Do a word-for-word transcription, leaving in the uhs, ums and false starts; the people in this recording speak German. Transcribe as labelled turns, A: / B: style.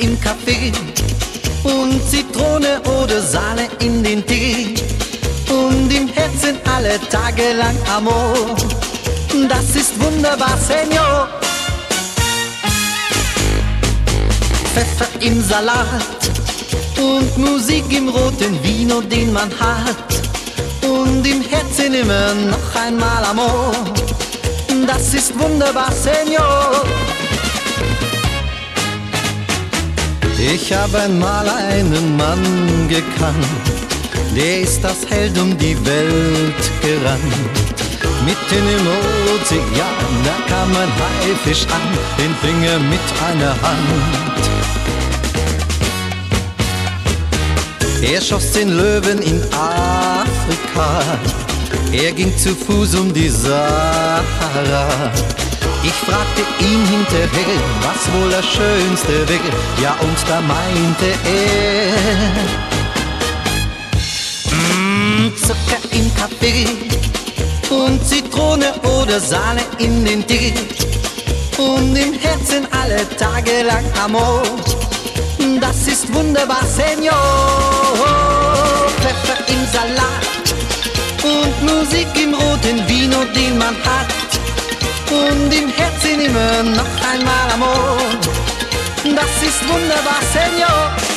A: im Kaffee und Zitrone oder Sahne in den Tee und im Herzen alle Tage lang Amor. Das ist wunderbar, Senor. Pfeffer im Salat und Musik im roten Vino, den man hat, und im Herzen immer noch einmal Amor. Das ist wunderbar, Senor. Ich habe einmal einen Mann gekannt, der ist das Held um die Welt gerannt. Mitten im Ozean, da kam ein Haifisch an, den fing er mit einer Hand. Er schoss den Löwen in Afrika, er ging zu Fuß um die Sahara. Ich fragte ihn hinterher, was wohl das Schönste wäre, ja, und da meinte er: mm, Zucker im Kaffee und Zitrone oder Sahne in den Tee und im Herzen alle Tage lang Amor. Das ist wunderbar, Senor. Pfeffer im Salat und Musik im roten Vino, den man hat, und im Herzen immer noch einmal Amor. Das ist wunderbar, Senor.